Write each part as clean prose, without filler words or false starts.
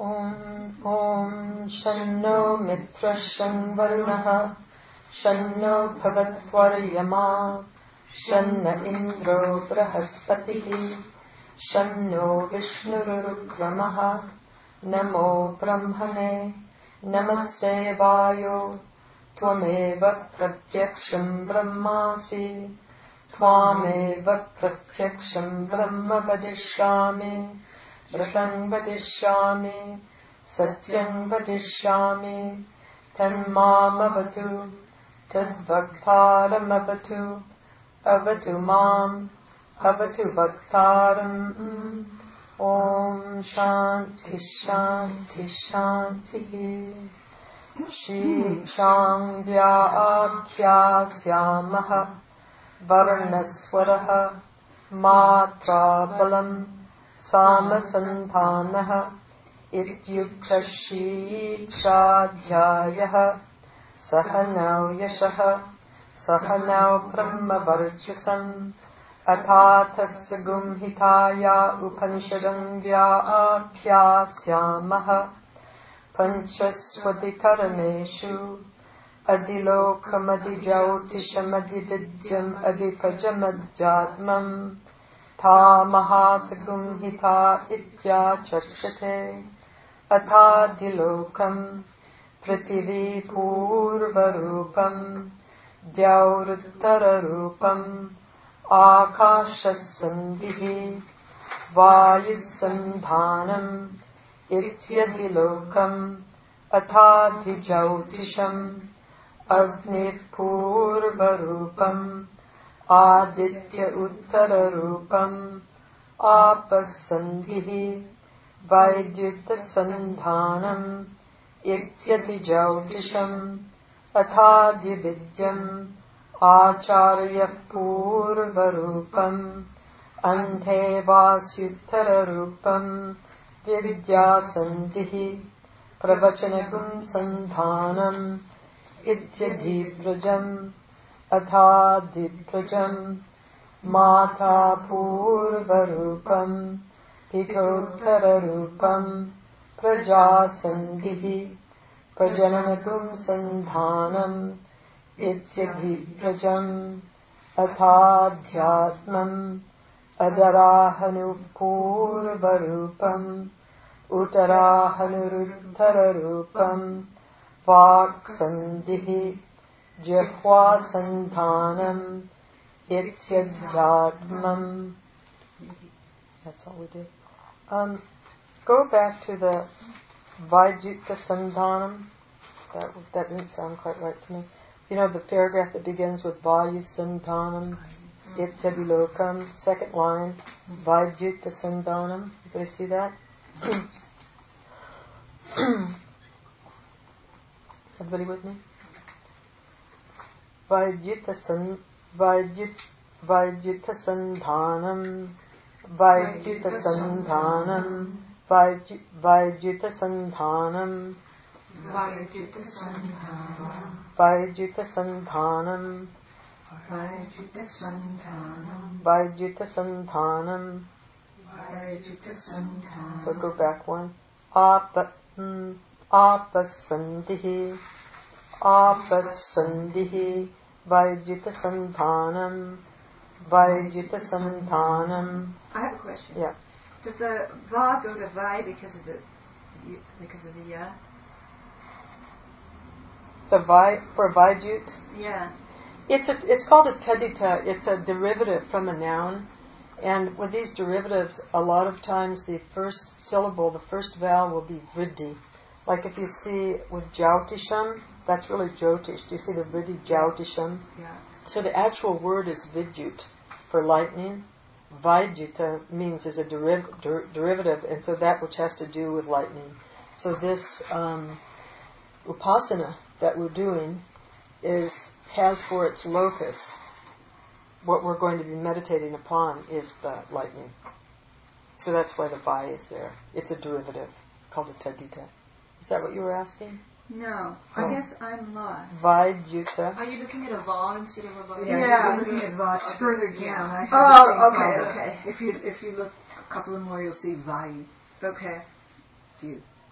Om Shanno Mitra Shanvarunaha Shanno Bhavatvaryama Shanna Indro Brahaspatihi Shanno Vishnurukramaha Namo Brahmane Namaste Vayo Tvameva Pratyaksham Brahmasi Tvameva Pratyaksham Brahma Vadishyami Vritam Vadishyami Satyam Vadishyami Tanmamavatu Tadvaktaramavatu Avatu Mam Avatu Vaktaram Om Shanti Shanti Shanti Shiksham Vyaakhyasyamaha Varnaswaraha Matra Balam Samasandhanaha Ityukshashikshadhyayaha Sahanau Yashaha Sahanau Brahmavarchasam Athatasagum Hitaya Upanishadam Vyaakhyasyamaha Panchaswadikaraneshu Adilokamadijautishamadividyam Adipajamadjatmam Tamahasagum hita itya chakshate Atadilokam Prativi purvarupam Dyauruttararupam Akashasandhihi Vayisandhanam Ityadilokam Athadhijautisham Agnipurvarupam Aditya Uttararupam Apasandhihi Vaidyitasandhanam Ityadhijautisham Athadhividyam Acharya Purvarupam Antevasyuttararupam Vidyasandhihi Pravachanagum Sandhanam Ityadhivrajam Athadhivrajam Mata Purvarupam Pitottararupam Prajasandhihi Prajananagum Sandhanam Ityadhivrajam Athadhyatmam Adarahanupurvarupam Uttarahanurutthararupam Vaksandhihi Jihvasandhanam Ityadhyatmam. That's all we did. Go back to the Vaidjita Sandhanam. That didn't sound quite right to me. You know the paragraph that begins with Vayisandhanam Ityadilokam, second line, Vaidjita Sandhanam. Everybody see that? Everybody with me? Vaidjita Sandhanam Vaidjita Sandhanam Vaidjita Sandhanam Vaidjita Sandhanam Vaidjita Sandhanam Vaidjita Sandhanam Vaidjita Sandhanam. Vaidjita Sandhanam. So go back one. Apasandhihi Apasandhihi Vaidjita Sandhanam Vaidjita Sandhanam. I have a question. Yeah. Does the va go to vai because of the ya? The vai for Vaidjut? Yeah. It's called a tadita. It's a derivative from a noun. And with these derivatives, a lot of times the first syllable, the first vowel will be vriddhi. Like if you see with Jautisham, that's really Jyotish. Do you see the vriddhi Jautisham? Yeah. So the actual word is vidyut for lightning. Vaidjuta means is a derivative, and so that which has to do with lightning. So this upasana that we're doing has for its locus, what we're going to be meditating upon is the lightning. So that's why the vai is there. It's a derivative called a tadita. Is that what you were asking? No. I guess I'm lost. Vaidjuta. Are you looking at a va instead of a va? Yeah, I'm looking at va. It's further down. I have Oh, the same okay. If you look a couple more, you'll see vai. Okay. Do you?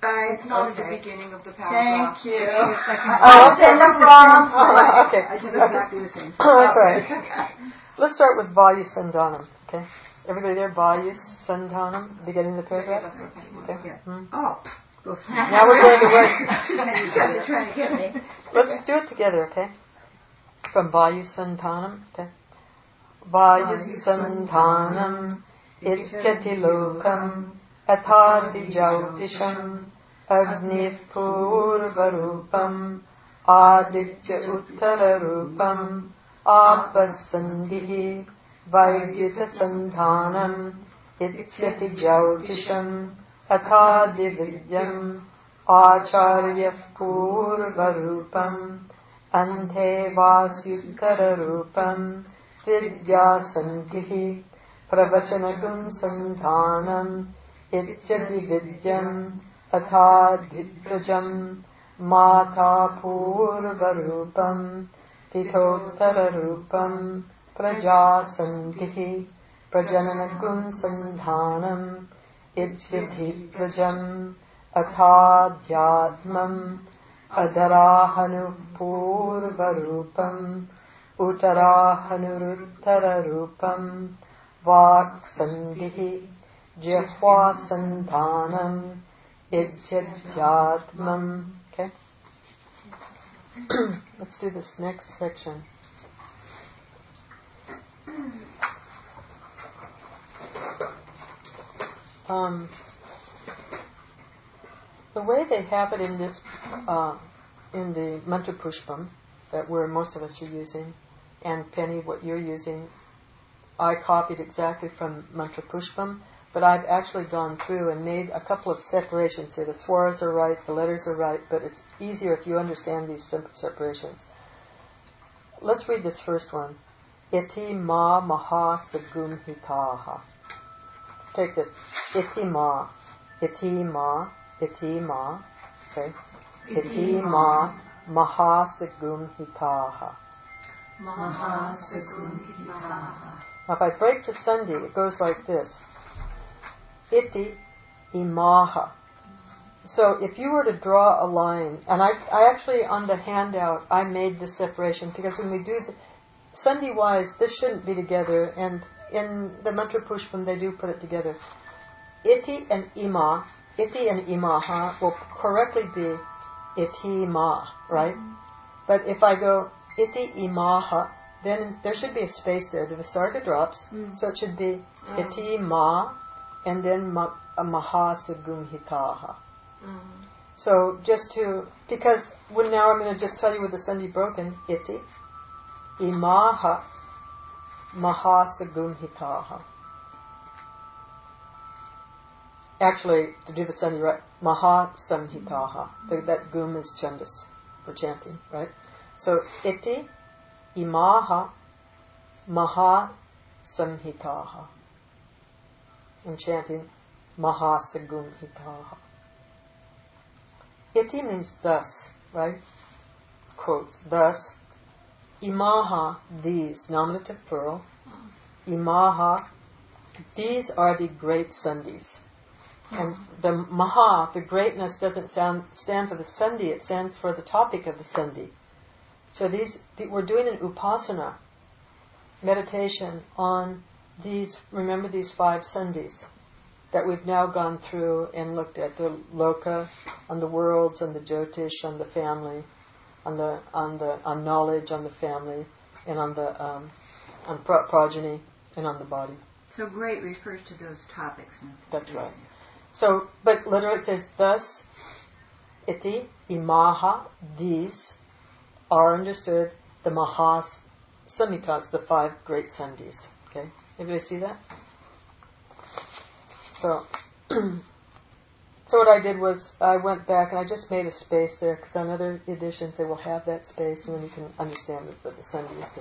It's not at the beginning of the paragraph. Thank you. Okay. Okay. I did exactly the same. That's right. Let's start with Vayu Sandhanam. Okay. Everybody there? Vayu Sandhanam. Beginning of the paragraph. Okay. Oh. Now we're going to work. You guys are trying to get me. Let's do it together, okay? From Vayu Sandhanam, okay? Vayu Sandhanam Ityati Lokam Athadi Jautisham Agni Purvarupam Aditya Uttararupam Apasandhi Vaidita Sandhanam Ityati Jautisham Athadi Vidyam Acharya Purvarupam Ante Vasyuttara Vidya Sandhi Pravachanagam Sandhanam Ityadi Vidyam Athadhiprajam Mata Purvarupam Titottararupam Praja Sandhi Prajananagam Sandhanam Ityadi Prajam Athadhyatmam Adarahanu Purvarupam Uttarahanuruttararupam Vaksandhi Jihva Sandhanam Idyadhyatmam. Okay? Let's do this next section. The way they have it in this, in the Mantra Pushpam, that most of us are using, and Penny, what you're using, I copied exactly from Mantra Pushpam, but I've actually gone through and made a couple of separations here. The swaras are right, the letters are right, but it's easier if you understand these simple separations. Let's read this first one. Iti ma maha sagumhitaha. Take this. Iti ma. Iti ma. Iti ma. Okay. Iti ma maha sagumhitaha. Maha sagumhitaha. Now if I break to Sandhi, it goes like this. Iti imaha. So if you were to draw a line, and I actually on the handout I made this separation because when we do Sandhi wise this shouldn't be together, and in the Mantra Pushpam they do put it together. Iti and ima, iti and imaha will correctly be iti ma, right? But if I go iti imaha, then there should be a space there. The visarga drops, so it should be iti ma, and then maha sagumhitaha. So just to, because now I'm going to just tell you with the Sandhi broken, iti, imaha, maha sagumhitaha. Actually, to do the Sandhi right, maha samhitaha. That gum is chandas for chanting, right? So iti, imaha, maha samhitaha. And chanting maha sagumhitaha. Iti means thus, right? Quotes, thus, imaha, these, nominative plural, imaha, these are the great sandhis. And the maha, the greatness, doesn't stand for the sandhi, it stands for the topic of the sandhi. So we're doing an upasana, meditation on these, remember these 5 sandhis that we've now gone through and looked at, the loka, on the worlds, on the jyotish, on the family, on knowledge, on the family, and on progeny, and on the body. So great refers to those topics. That's right. So, but literally it says, thus, iti, imaha, these are understood the mahas samhitas, the 5 great sandhis. Okay? Everybody see that? So what I did was I went back and I just made a space there because on other editions they will have that space and then you can understand what the sandhi is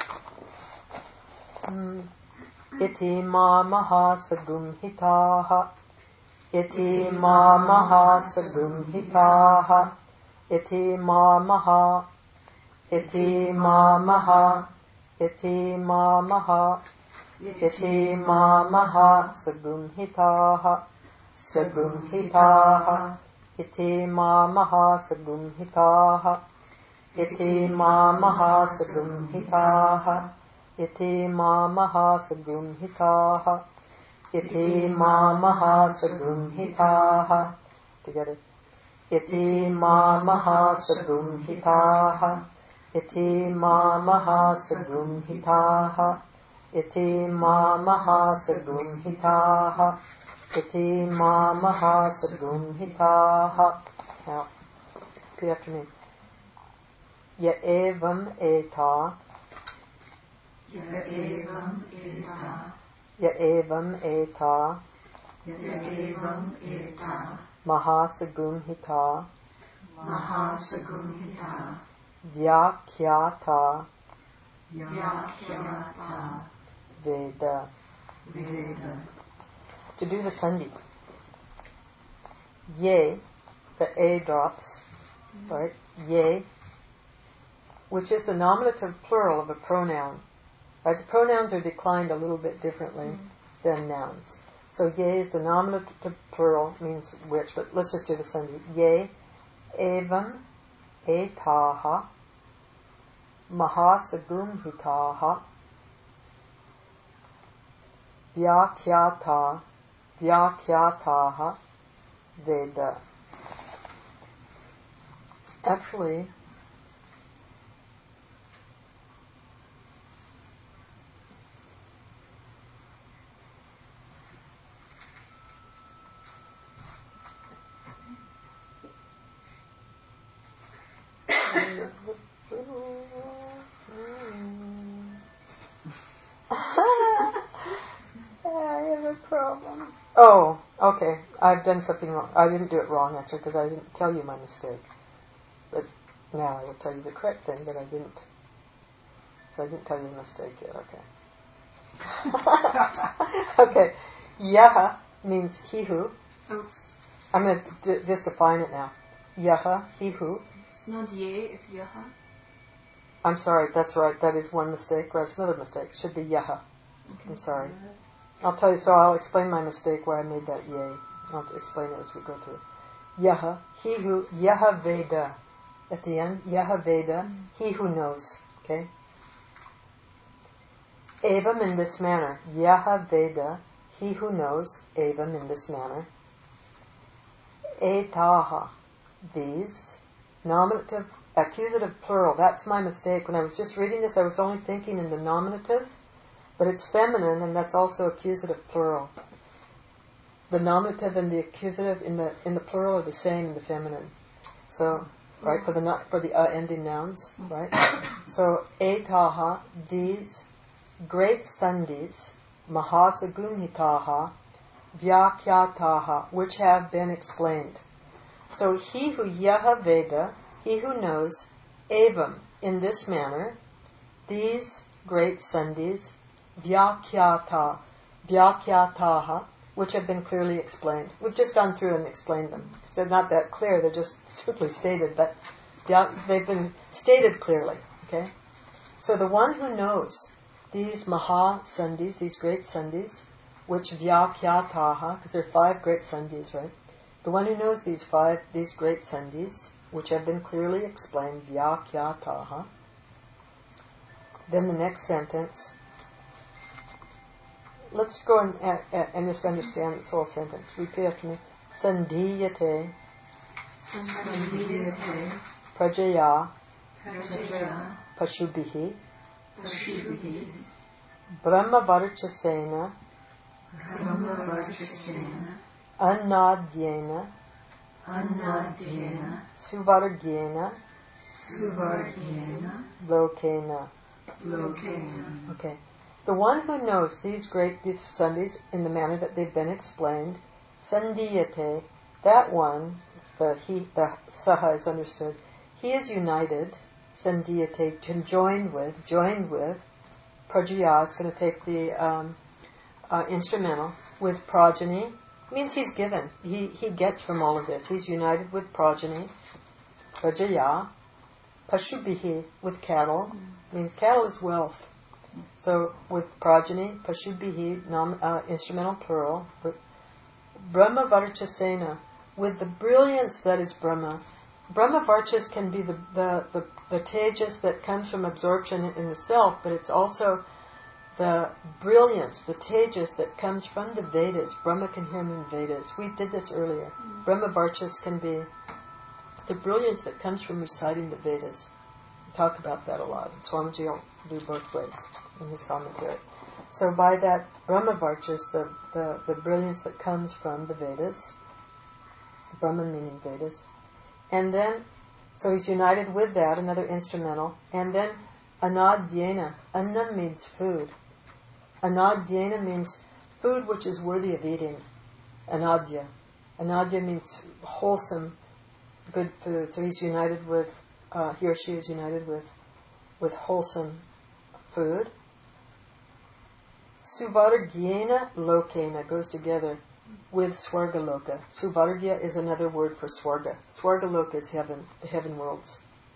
there. Iti ma maha sagumhitaha. Iti ma maha sagumhitaha. Iti ma maha. Iti ma maha. Iti ma maha. Iti ma maha sagumhitaha. Sagumhitaha. iti ma mahasagumhitaha, iti ma mahasagumhitaha, iti ma mahasagumhitaha, iti ma mahasagumhitaha. Together. Iti ma mahasagumhitaha, iti ma mahasagumhitaha, iti ma mahasagumhitaha, iti ma mahasagumhitaha. Now, repeat after me. Ya evam eta, Ya evam eta, ya evam eta, ya evam eta, mahasagumhita, mahasagumhita, vyakyata, vyakyata, veda. veda. To do the sandhi, ye, the a drops, right? Ye, which is the nominative plural of a pronoun. Right? The pronouns are declined a little bit differently than nouns. So ye is the nominative plural, means which, but let's just do the sandhi. Ye, evam, etaha, mahasagumhitaha, vyakyata, vyakyataha, veda. Actually, I have a problem. Oh, okay. I've done something wrong. I didn't do it wrong, actually, because I didn't tell you my mistake. But now I will tell you the correct thing, but I didn't. So I didn't tell you the mistake yet, okay. Okay. Yaha means he who. Oops. I'm going to just define it now. Yaha, he who. It's not ye, it's yaha. I'm sorry, that's right. That is one mistake. Right, it's another mistake. It should be yaha. Okay. I'm sorry. I'll tell you, so I'll explain my mistake where I made that yay. I'll explain it as we go through it. Yaha, he who, yaha veda. At the end, yaha veda, he who knows. Okay? Evam in this manner. Yaha veda, he who knows. Evam in this manner. Etaha, these. Nominative, accusative plural. That's my mistake. When I was just reading this, I was only thinking in the nominative. But it's feminine, and that's also accusative plural. The nominative and the accusative in the plural are the same in the feminine. So, right, for the ending nouns, right? So, etaha, these great sandhis, mahasagumhitaha, vyakyataha, which have been explained. So, he who yaha veda, he who knows, evam, in this manner, these great sandhis, vyakyataha, which have been clearly explained. We've just gone through and explained them. So they're not that clear, they're just simply stated, but they've been stated clearly. Okay? So the one who knows these maha sandhis, these great sandhis, which vyakyataha, because there are 5 great sandhis, right? The one who knows these great sandhis, which have been clearly explained, vyakyataha. Then the next sentence. Let's go and just understand this whole sentence. Repeat after me. Sandhiyate prajaya pashubihi brahmavarchasena annadyena suvargyena lokena. Okay. The one who knows these sandhis in the manner that they've been explained, sandhiyate, that one, the saha is understood, he is united, sandhiyate, joined with, prajaya, it's going to take the instrumental, with progeny, means he's given, he gets from all of this, he's united with progeny, prajaya, pashubihi, with cattle, means cattle is wealth. So with progeny, pashubihi, instrumental plural, with brahmavarchasena, with the brilliance that is Brahma. Brahma Varchas can be the tejas that comes from absorption in the self, but it's also the brilliance, the tejas that comes from the Vedas. Brahma can hear in Vedas. We did this earlier. Brahma Varchas can be the brilliance that comes from reciting the Vedas. We talk about that a lot. Swamiji will do both ways in his commentary. So by that Brahma Varchas, the brilliance that comes from the Vedas, Brahman meaning Vedas, and then, so he's united with that, another instrumental, and then Anadyena. Anna means food. Anadyena means food which is worthy of eating. Anadya. Anadya means wholesome, good food. So he's united with, he or she is united with wholesome food. Suvargyena lokena goes together with Swargaloka. Suvargya is another word for Swarga. Swargaloka is heaven, the heaven worlds.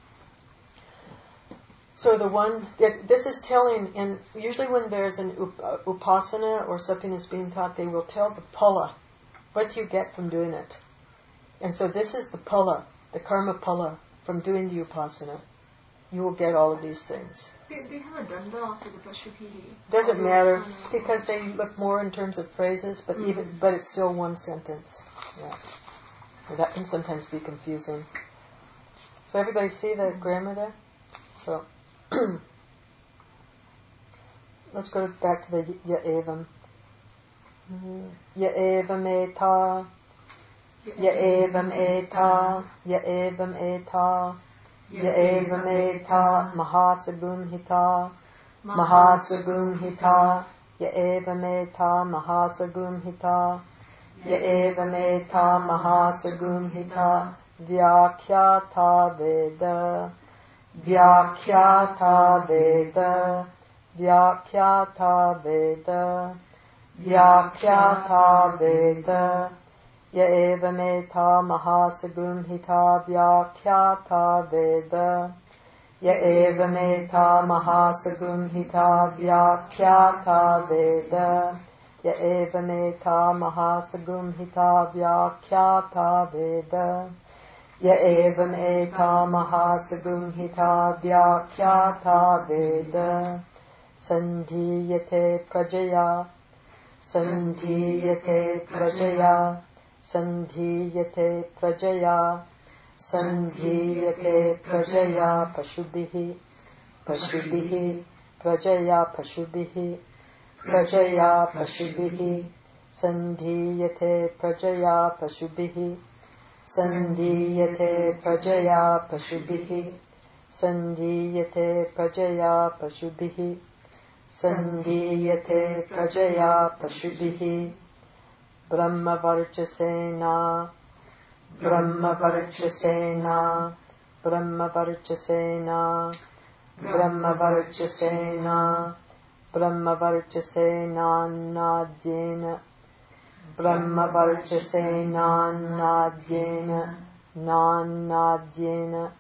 So this is telling, and usually when there's an upasana or something that's being taught, they will tell the pala, what you get from doing it. And so this is the pala, the karma pala from doing the upasana. You will get all of these things. They haven't done that for the Pashupihi. Doesn't matter, because they look more in terms of phrases, but it's still one sentence. Yeah. So that can sometimes be confusing. So everybody see the grammar there? So let's go back to the ya evam. Ya evam eta. Ya evam eta. Ya evam eta. Ya evam eta mahasagum hita. Mahasagum hita. Ya evam eta mahasagum hita. Ya evam eta mahasagum hita. Vyakhyata veda. Vyakhyata veda. Vyakhyata veda. Vyakhyata veda. Ya evam eta mahasagum hita vyakhyata veda. Ya evam eta mahasagum hita vyakhyata veda. Ya evam eta mahasagum hita vyakhyata veda. Ya evam eta mahasagum hita vyakhyata veda. Sandhiyate prajaya. Sandhiyate prajaya. Sandhiyate prajaya. Sandhiyate prajaya pashubihi. Pashubihi. Prajaya pashubihi. Prajaya pashubihi. Sandhiyate prajaya pashubihi. Sandhiyate prajaya pashubihi. Sandhiyate prajaya pashubihi. Sandhiyate prajaya pashubihi. Brahma Varchasena, Brahma Varchasena, Brahma Varchasena, Brahma Varchasena, Brahma Varchasena Nadyena, Brahma Varchasena Nadyena, Nadyena,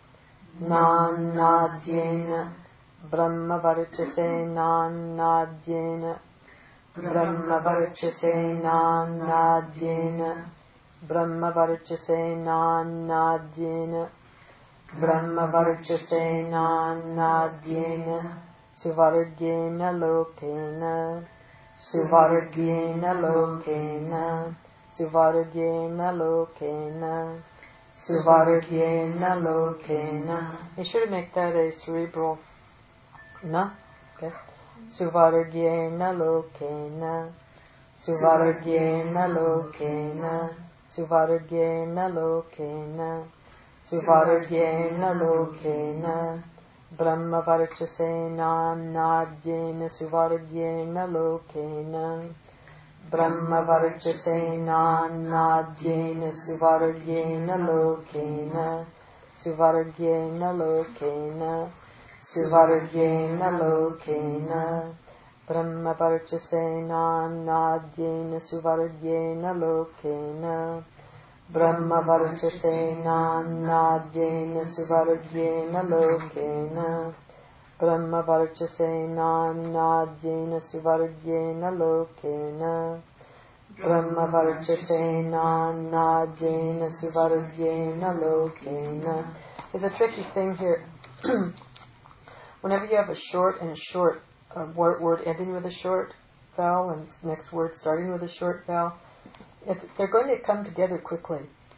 Nadyena, Brahma Varchasena Nadyena. Brahma Varchasena Nadyena. Brahma Varchasena Nadyena. Brahma Varchasena Nadyena. Suvargyena Lokena. Suvargyena Lokena. Suvargyena Lokena. Suvargyena Lokena. You should make that a cerebral. No? Okay. Suvargyena lokena, Suvargyena lokena, Suvargyena lokena, Suvargyena lokena, Brahma Varchasena Nadyena Suvargyena lokena, Brahma Varchasena Nadyena Suvargyena lokena, Suvargyena lokena. Suvargyena lokena. Brahma Varchasena Nadyena Suvargyena lokena. Brahma Varchasena Nadyena Suvargyena lokena. Brahma Varchasena Nadyena Suvargyena lokena. Brahma Varchasena Najena Suvarjena Lokena. There's a tricky thing here. Whenever you have a short and a short word ending with a short vowel and next word starting with a short vowel, they're going to come together quickly.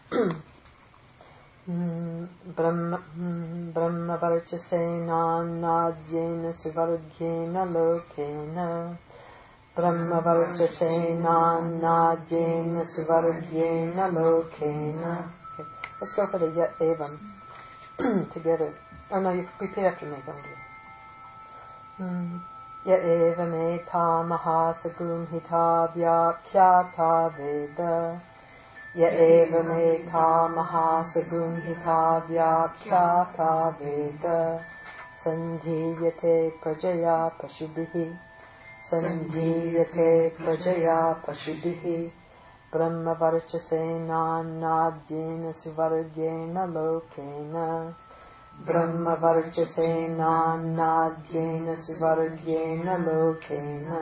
Brahma Varchasena Najena Suvarjena Lokena. Brahma Varchasena Najena Suvarjena Lokena. Okay. Let's go for the Yat Evam together. Oh no, you repeat after me, don't you? Yat Evam Eta Mahasagum Hita Vyakhyata Veda. Yat Evam Eta Mahasagum Hita Vyakhyata Veda. Sandhiyate Prajaya Pashubhihi. Sandhiyate Prajaya Pashubhihi. Brahma Varchasena Najena Suvarjena Lokena. Brahma Varchasena Najena Suvarjena Lokena.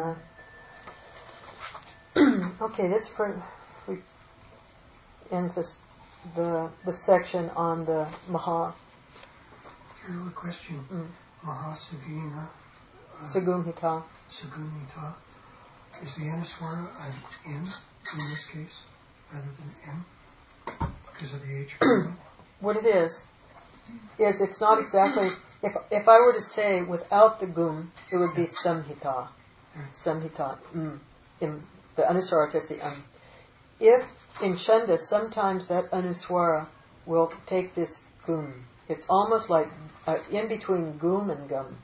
Okay, this we end the section on the Maha. Here's a question. Mahasagina. Sagumhita. Sagumhita. Is the Anuswara an in this case, rather than M? Because of the H. What it is it's not exactly, if I were to say without the gum, it would be samhita. Samhita. In the anuswara is the If in Chanda, sometimes that anuswara will take this gum. It's almost like in between gum and gum.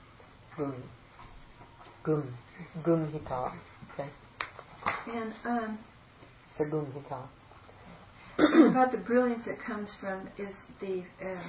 Gumhita. Okay. And So gumhita. about the brilliance that comes from is the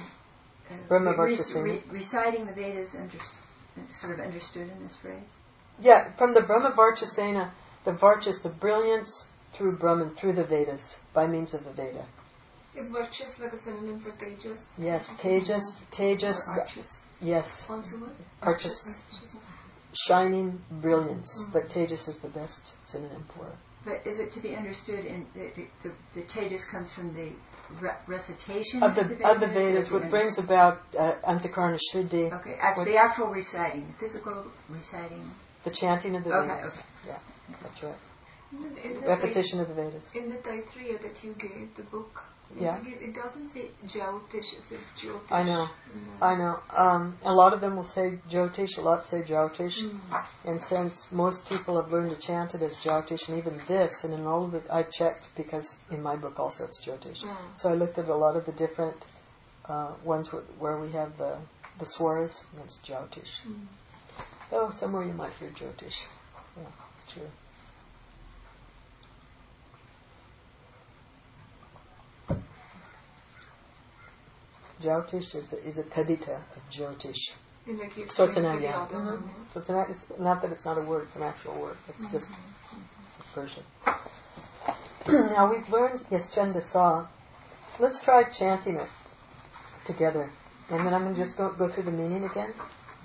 reciting the Vedas sort of understood in this phrase? Yeah, from the Brahma Varchasena, the Varchas, the brilliance through Brahman, through the Vedas, by means of the Veda. Is Varchas like a synonym for Tejas? Yes, Tejas. Yes. Also what? Archas. Shining brilliance, but Tejas is the best synonym for it. But is it to be understood in the Tejas comes from the recitation of the Vedas, which brings about Antakarana Shuddhi. Okay, the actual reciting, the physical reciting. The chanting of the Vedas. Okay. Yeah, that's right. In Repetition of the Vedas. In the Taittiriya that you gave, the book, it doesn't say Jyotish, it says Jyotish. I know. A lot of them will say Jyotish, a lot say Jyotish. And since most people have learned to chant it as Jyotish, and even this, and in all of it, I checked because in my book also it's Jyotish. So I looked at a lot of the different ones where we have the swaras, and it's Jyotish. Oh, somewhere you might hear Jyotish. Yeah, it's true. Jyotish is a tadita of Jyotish. So it's an idea. So it's not that it's not a word, it's an actual word. It's just a version. Now we've learned Yaschandasa. Let's try chanting it together. And then I'm going to just go through the meaning again.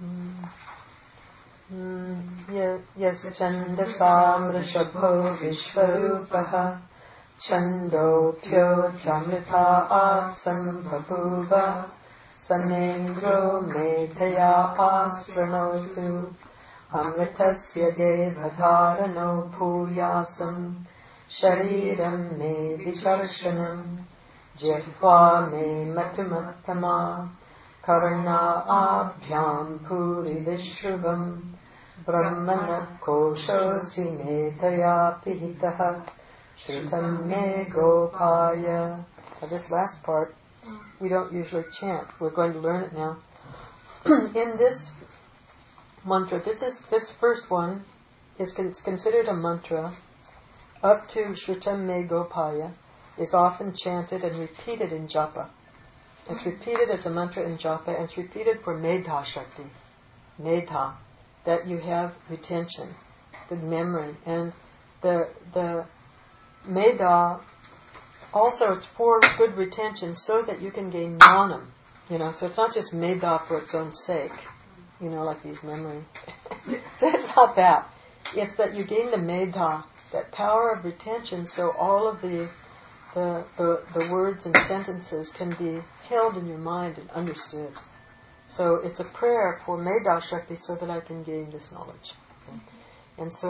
Yaschandasa mrishabho vishvarupaha Chandopyo chamrita asam bhabuva Samendro medhaya asranotu Amritasya devadharano bhuyasam Shariram me vicharshanam Jihva me matumattama Karna abhyam puri vishruvam Brahmana koshosi medhaya pihitaha Shrutam me gopaya. Now this last part, we don't usually chant. We're going to learn it now. In this mantra, this first one is considered a mantra. Up to Shrutam me gopaya is often chanted and repeated in japa. It's repeated as a mantra in japa, and it's repeated for medha shakti. Medha, that you have retention, good memory, and the Medha, also it's for good retention so that you can gain jnanam. So it's not just Medha for its own sake, like these memory. It's not that. It's that you gain the Medha that power of retention, so all of the words and sentences can be held in your mind and understood. So it's a prayer for Meda Shakti so that I can gain this knowledge. Okay? And so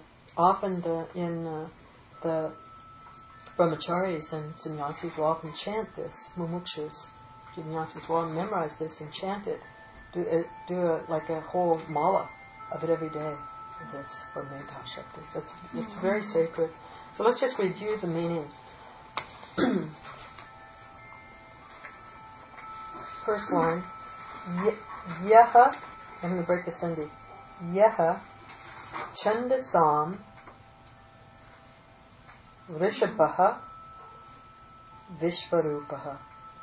in the brahmacharis and sannyasis will often chant this, mumukshus, sannyasis will memorize this and chant it, like a whole mala of it every day, this for Metta Shakti. So it's very sacred. So let's just review the meaning. First line, Yaha, I'm going to break the sandhi, Yaha Chandasam Rishabhaha Vishvarupaha.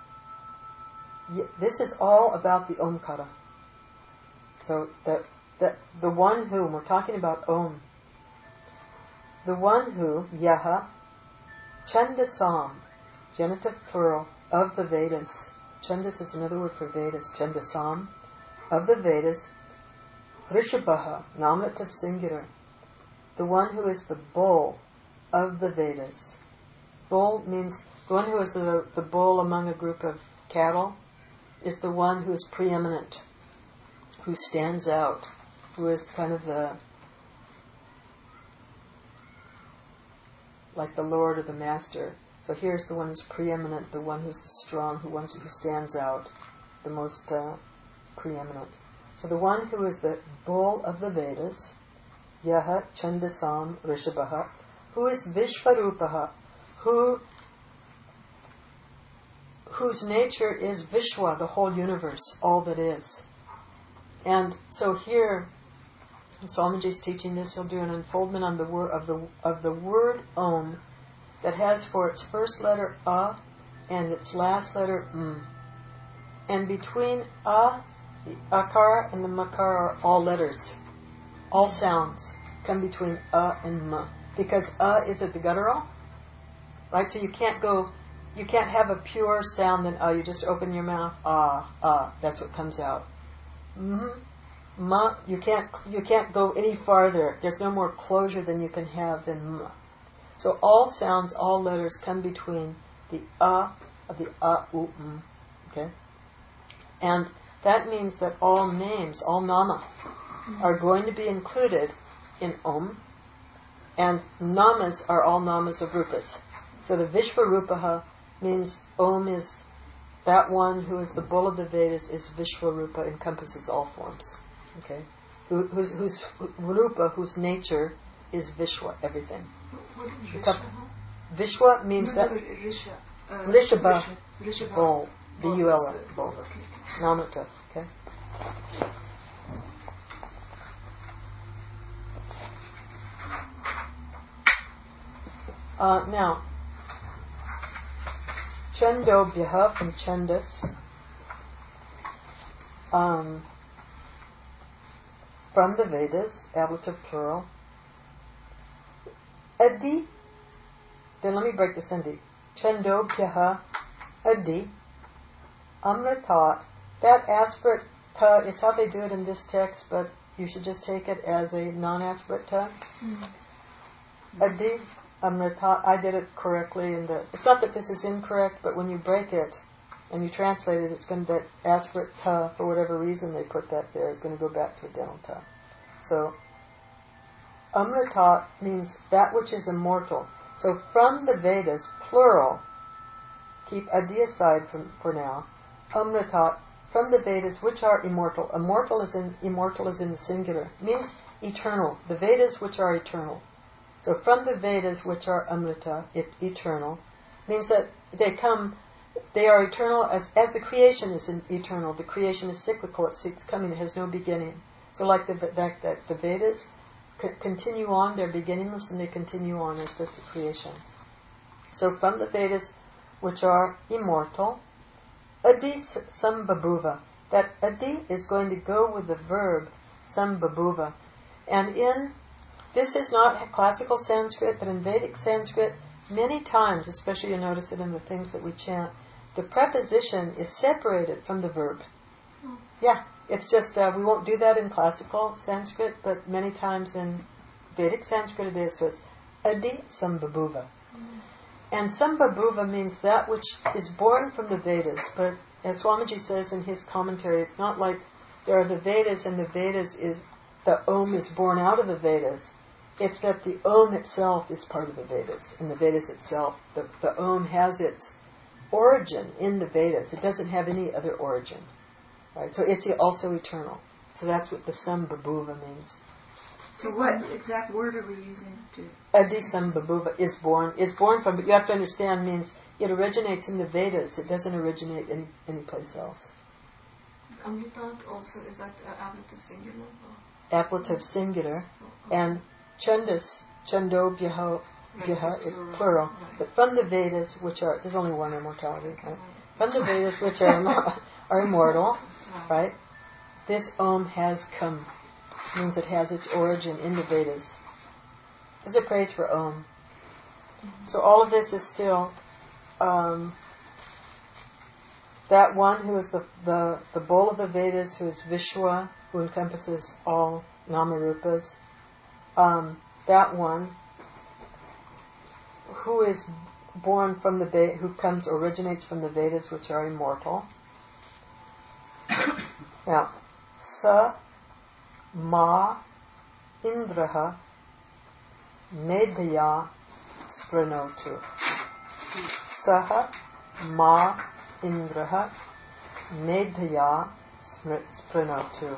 This is all about the Omkara. So the one who, we're talking about Om, the one who, Yaha, Chandasam, genitive plural, of the Vedas. Chandas is another word for Vedas, Chandasam, of the Vedas, Rishabhaha, nominative singular, the one who is the bull of the Vedas. Bull means the one who is the bull among a group of cattle is the one who is preeminent, who stands out, who is kind of like the Lord or the Master. So here's the one who's preeminent, the one who's the strong, who stands out, the most preeminent. So the one who is the bull of the Vedas, Yaha Chandasam Rishabhaha, who is Vishvarupaha, whose nature is Vishwa, the whole universe, all that is. And so here, Swamiji is teaching this. He'll do an unfoldment on the word of the word Om, that has for its first letter A and its last letter M. And between A, the Akara and the Makara are all letters. All sounds come between A and M. Because A is at the guttural, right? So you can't have a pure sound than A. You just open your mouth, that's what comes out. Ma, you can't go any farther. There's no more closure than you can have than M. So all sounds, all letters come between the A of the A, U, M. Okay? And that means that all names, all nama, are going to be included in Om, and namas are all namas of rupas. So the Vishvarupaha means Om is that one who is the bull of the Vedas, is Vishvarupa, encompasses all forms. Okay? Whose Rupa, whose nature is Vishwa, everything. What is Rishabha? Vishwa means Rishabha, bull, B-U-L, bull, Namata, okay? Now, Chandobhyaha from Chandas, from the Vedas, ablative plural. Adi, then let me break the sandhi. Chandobhyaha, Adi, Amritat. That aspirate ta is how they do it in this text, but you should just take it as a non-aspirate ta. Adi, Amritat. I did it correctly. It's not that this is incorrect, but when you break it and you translate it, it's going to, that aspirate ta, for whatever reason they put that there, is going to go back to a dental ta. So, Amrita means that which is immortal. So from the Vedas, plural, keep Adi aside for now, Amrita, from the Vedas which are immortal. Immortal is in the singular. Means eternal. The Vedas which are eternal. So from the Vedas which are Amrita, eternal, means that they are eternal as the creation is eternal. The creation is cyclical, it's coming, it has no beginning. So like the Vedas continue on, they're beginningless and they continue on as does the creation. So from the Vedas which are immortal, Adi Sambabhuva. That Adi is going to go with the verb Sambabhuva. And this is not classical Sanskrit, but in Vedic Sanskrit, many times, especially you notice it in the things that we chant, the preposition is separated from the verb. Yeah, it's just, we won't do that in classical Sanskrit, but many times in Vedic Sanskrit it is. So it's Adi Sambhabhuva. And Sambhabhuva means that which is born from the Vedas. But as Swamiji says in his commentary, it's not like there are the Vedas and the Vedas is, the Om is born out of the Vedas. It's that the Om itself is part of the Vedas. And the Vedas itself, the Om has its origin in the Vedas. It doesn't have any other origin. Right? So it's also eternal. So that's what the Sambhabhuva means. So what exact word are we using to... Adi Sambhabhuva is born from, but you have to understand means it originates in the Vedas. It doesn't originate any place else. Amritat also, is that ablative singular? Ablative singular. And Chandas, Chandobhyaha is plural. Right. But from the Vedas, which are, there's only one immortality, right? From the Vedas, which are immortal, right? This Om has come. Means it has its origin in the Vedas. This is a praise for Om. So all of this is still that one who is the bowl of the Vedas, who is Vishwa, who encompasses all Namarupas. That one who is born from the originates from the Vedas, which are immortal. Now, Sa Ma Indraha Medhaya Spranotu. Saha Ma Indraha Medhaya Spranotu.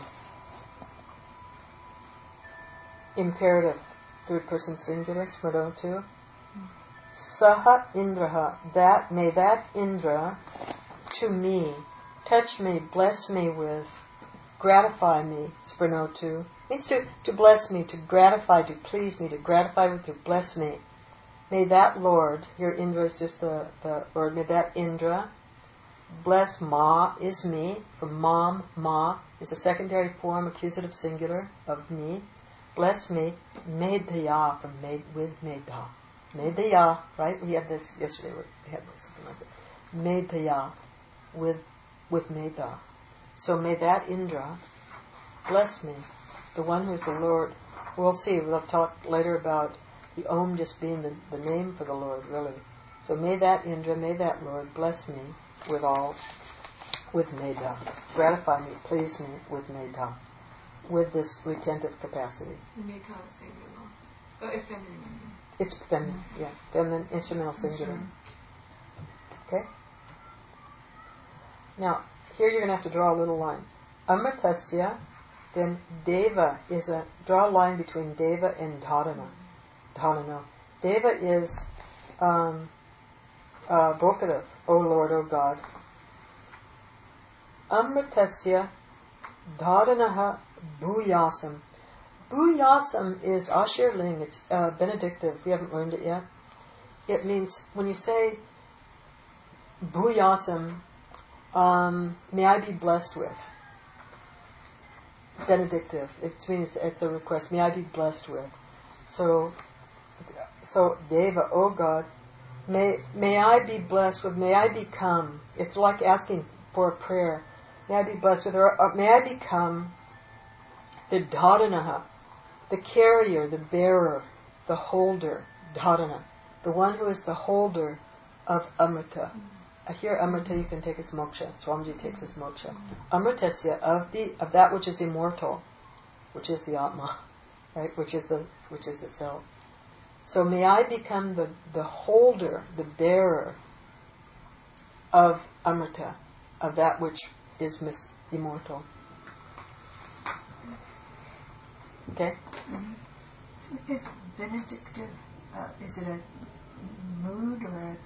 Imperative, third person singular, Spranotu. Saha Indraha, may that Indra to me, touch me, bless me with, gratify me, Spranotu, means to bless me, to gratify, to please me, to gratify with, to bless me. May that Lord, here Indra is just the Lord, may that Indra bless Ma is me, from Mam, Ma is a secondary form, accusative singular of me. Bless me, Medhaya, from with Medha. Medhaya, right? We had this yesterday, we had this, something like that. Medhaya, with Medha. So may that Indra bless me, the one who is the Lord. We'll see, we'll talk later about the Om just being the name for the Lord, really. So may that Indra, may that Lord bless me with Medha. Gratify me, please me with Medha. With this retentive capacity. Medha is singular. Feminine. It's feminine, yeah. Feminine, instrumental singular. Okay? Now, here you're going to have to draw a little line. Amritasya, then Deva is draw a line between Deva and Dharana. Dharana. Deva is vocative, O Lord, O God. Amritasya Dharanaha Bhuyasam. Bhuyasam is Ashirling, it's benedictive. We haven't learned it yet. It means, when you say Bhuyasam, may I be blessed with. Benedictive. It means it's a request. May I be blessed with. So Deva, O God, may I be blessed with, may I become. It's like asking for a prayer. May I be blessed with, or may I become the Dharanaha, the carrier, the bearer, the holder, Dharana, the one who is the holder of Amrita. Here Amrita you can take as moksha. Swamiji takes as moksha. Amritasya, of that which is immortal, which is the Atma, right? Which is the self. So may I become the holder, the bearer of Amrita, of that which is immortal. Okay? Mm-hmm. Is benedictive, is it a mood or a...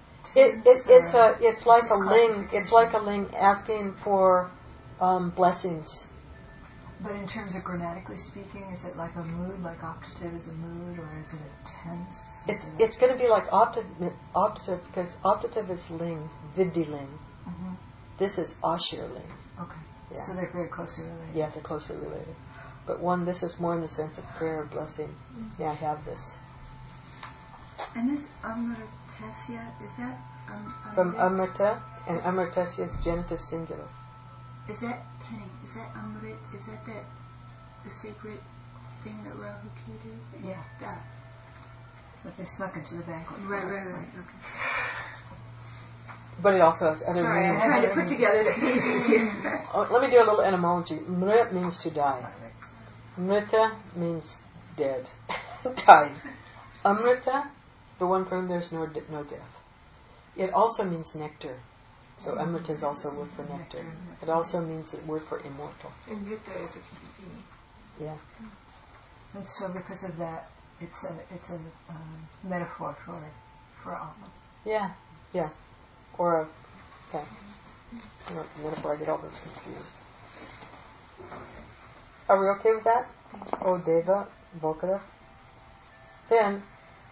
It's like a ling. It's like a ling asking for blessings. But in terms of grammatically speaking, is it like a mood, like optative is a mood, or is it a tense? It's going to be like optative, because optative is ling, vidhi ling. Mm-hmm. This is ashir ling. Okay. Yeah. So they're very closely related. Yeah, they're closely related. But this is more in the sense of prayer, blessing. May I have this. And this amritasya, is that... From Amrita, and Amritasya is genitive singular. Is that penny? Is that Amrit? Is that the sacred thing that Rahu did? Yeah. That. but they snuck into the banquet. Right. Okay. But it also has other Sorry, I'm meanings. trying to put together the pieces here. Let me do a little etymology. Mrit means to die. Mrita means dead. Died. Amrita, the one for whom there's no death. It also means nectar. So Amrita is also a word for nectar. It also means a word for immortal. And Mrita is a PPE. Yeah. And so because of that, it's a metaphor for Atma. Yeah. Or metaphor, I get all those confused. Are we okay with that? O Deva, Vokada. Then,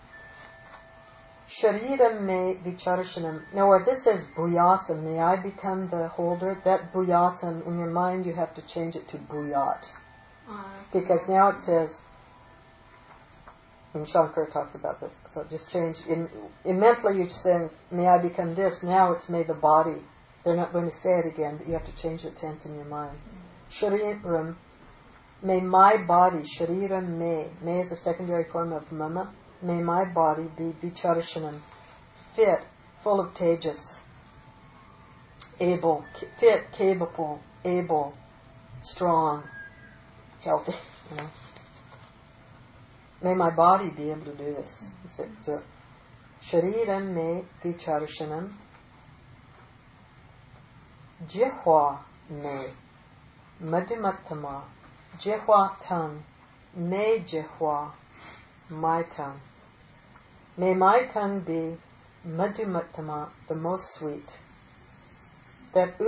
Sharira me vicharashanam. Now where this says bhuyasam, may I become the holder, that bhuyasam, in your mind you have to change it to bhuyat. Because now it says, and Shankara talks about this, so just change, in mentally you're saying, may I become this, now it's may the body. They're not going to say it again, but you have to change the tense in your mind. Shariram, may my body, shariram may is a secondary form of mama, may my body be vicharashanam, fit, full of tejas, able, fit, capable, able, strong, healthy, May my body be able to do this. So, shariram me vicharashanam, jihwa me madhyamattama, jihwa tongue, me jihwa, my tongue. May my tongue be madhyamattama, the most sweet. That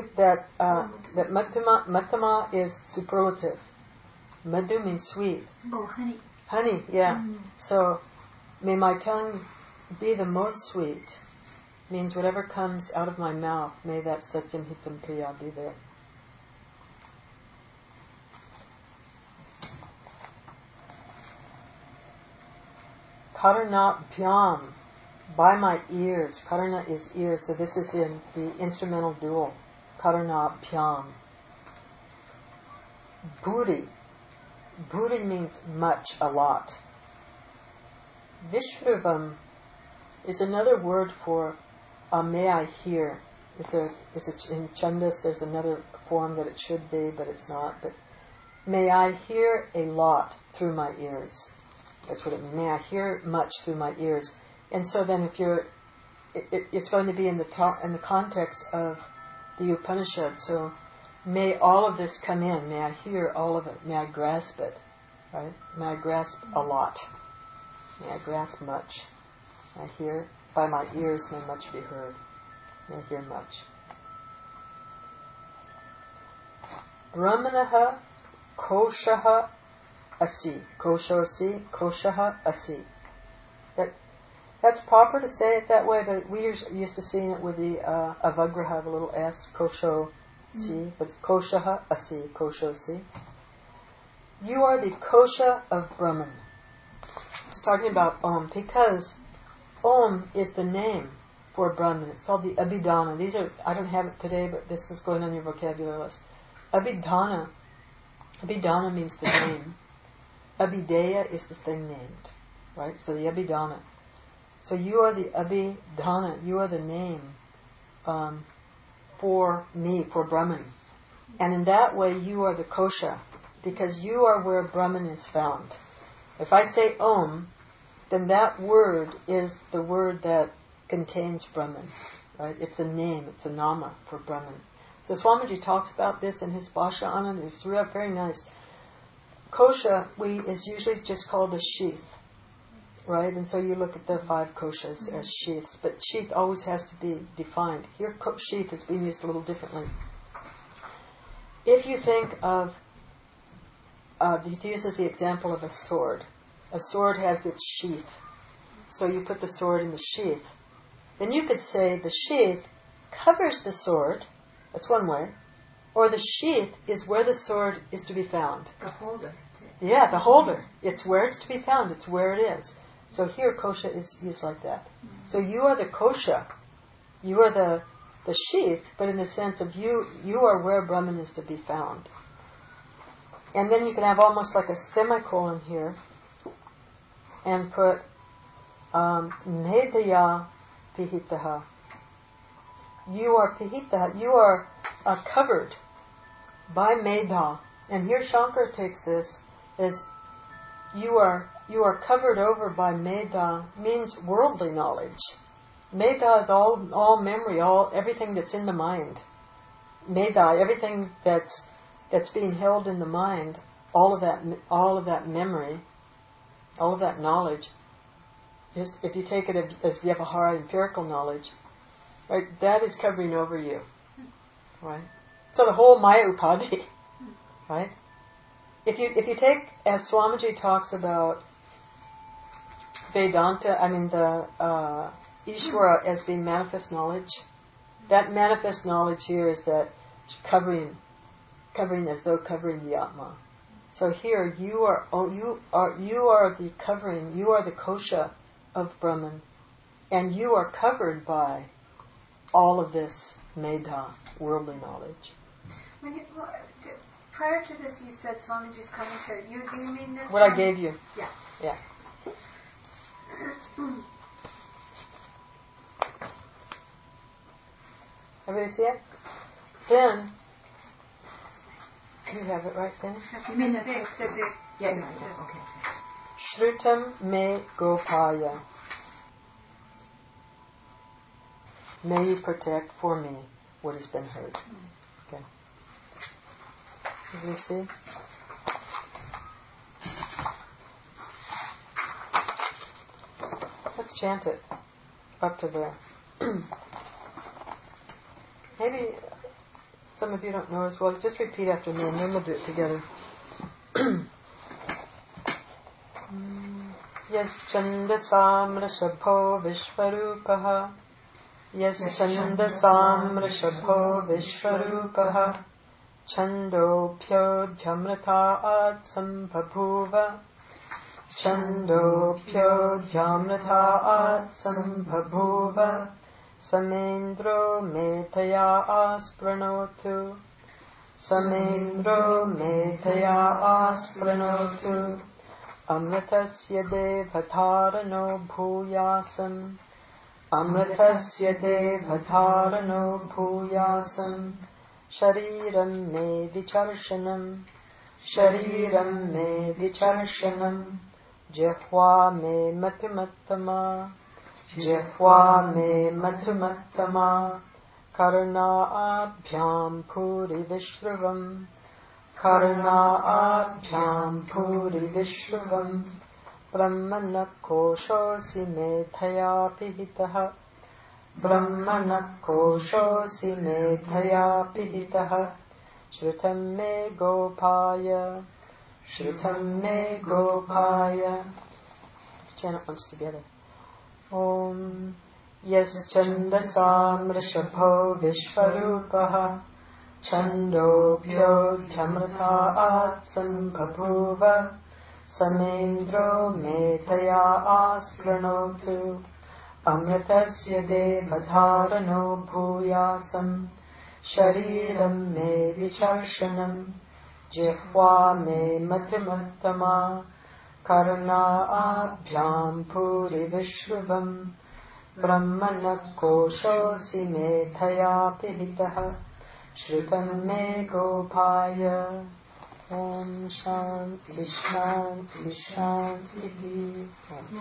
mattama is superlative. Madhu means sweet. Oh, honey. Honey, yeah. So, may my tongue be the most sweet. Means whatever comes out of my mouth, may that satyam hitam priya be there. Karana bhyam, by my ears. Karana is ear, so this is in the instrumental dual. Karana bhyam. Bhuri. Bhuri means much, a lot. Vishruvam is another word for may I hear. In Chandas there's another form that it should be, but it's not. But may I hear a lot through my ears. That's what it means. May I hear much through my ears. And so then if you're, it's going to be in the context of the Upanishad. So may all of this come in. May I hear all of it. May I grasp it. Right? May I grasp a lot. May I grasp much. I hear by my ears. May much be heard. May I hear much. Brahmanaha koshaha asi. Koshosi koshaha asi. That's proper to say it that way, but we used to seeing it with the avagraha, the little s, kosho si, but koshaha asi, kosho si. You are the kosha of Brahman. It's talking about Om, because Om is the name for Brahman. It's called the Abhidhana. I don't have it today, but this is going on your vocabulary list. Abhidhana means the name. Abhideya is the thing named. Right? So the Abhidhana. So you are the Abhidhana, you are the name for me, for Brahman. And in that way you are the kosha, because you are where Brahman is found. If I say Om, then that word is the word that contains Brahman. Right? It's the name, it's the nama for Brahman. So Swamiji talks about this in his Bhasha Anand. It's very nice. Kosha is usually just called a sheath. Right? And so you look at the 5 koshas as sheaths, but sheath always has to be defined. Here sheath is being used a little differently. If you think of, he uses the example of a sword. A sword has its sheath. So you put the sword in the sheath. Then you could say the sheath covers the sword. That's one way. Or the sheath is where the sword is to be found. The holder. Yeah, the holder. It's where it's to be found. It's where it is. So here kosha is used like that. So you are the kosha. You are the sheath, but in the sense of you are where Brahman is to be found. And then you can have almost like a semicolon here and put Medhaya pihitaha. You are pihita, you are covered by Medha. And here Shankara takes this as you are covered over by Medha, means worldly knowledge. Medha is all memory, everything that's in the mind. Medha, everything that's being held in the mind, all of that memory, all of that knowledge. Just if you take it as Vyavahara, empirical knowledge, right, that is covering over you, right? So the whole Maya Upadhi, right? If you take, as Swamiji talks about Vedanta, the Ishvara as being manifest knowledge, that manifest knowledge here is that covering as though covering the Atma. So here you are the covering, you are the kosha of Brahman, and you are covered by all of this medha, worldly knowledge. Prior to this, you said Swamiji's commentary. Do you mean this? What I gave you. Yeah. Everybody see it? Then, you have it right then? You mean the big? Yeah. Okay. Shrutam me gopaya. May you protect for me what has been heard. Okay. Everybody see? Let's chant it up to there. Maybe some of you don't know as well. Just repeat after me and then we'll do it together. Yas chandasam rishabho vishvarupaha. Yas chandasam rishabho vishvarupaha. Chandopyo dhyamrataat sambhabhuva. Chandopyo dhyamrataat sambhabhuva. Samendro metaya aspranotu. Samendro metaya aspranotu. Amritasya devatharano bhuyasam. Amritasya devatharano bhuyasam. Shariram me vicharshanam. Shariram me vicharshanam. Jihva me mathimattama. Jihva me madhumattama. Karna abhyam puri vishruvam. Karna abhyam puri vishruvam. Brahmana koshosi medhaya pihitaha. Brahmana koshosi medhaya pihitaha. Shrutam me gopaya. Shrutam me gopaya. Let's chant it once together. Om Yas Chandasam Rishabho Vishvarupaha. Chandopyo Dhyamrataat Sambhabhuva. Samendro Metaya Aspranotu. Amritasya Devadharano Bhuyasam. Shariram me vicharshanam. Jihva me mathimattama. Karna abhyam puri vishruvam. Brahmana koshosi medhaya pihitaha. Shrutam me gopaya. Om Shanti Shanti Shanti.